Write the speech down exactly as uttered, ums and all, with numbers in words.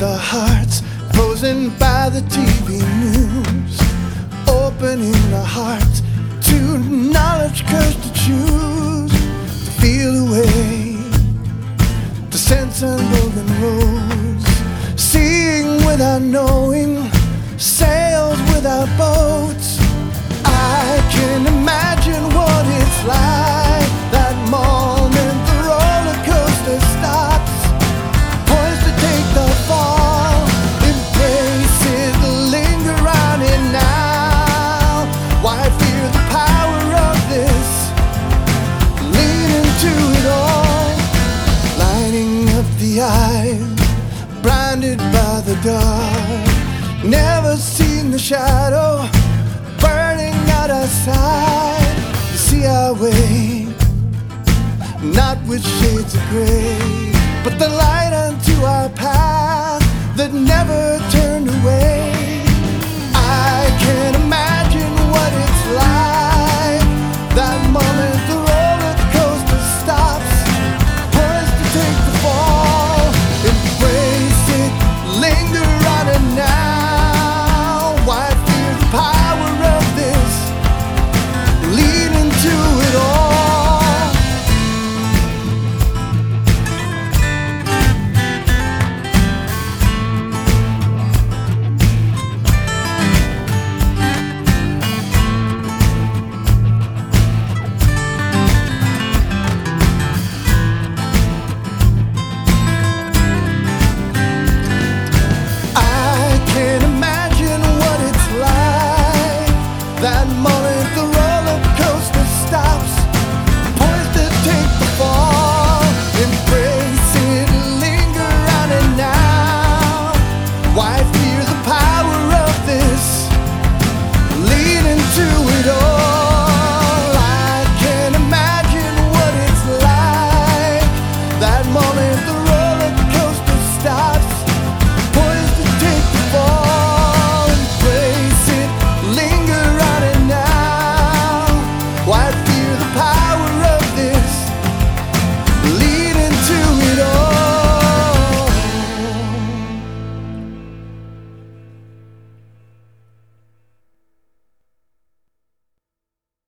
our hearts, frozen by the T V news. Opening our hearts to knowledge, courage to choose, to feel the way, to sense unbroken roads. Seeing without knowing, sails without boats. I can imagine what it's like, that moment the roller coaster stops, poised to take the fall, embraces the linger on it now. Why fear the power of this? Lean into it all, lighting up the eyes, blinded by the dark. Never seen the shadow burning out our side. To see our way, not with shades of gray, but the light unto our path that never turns.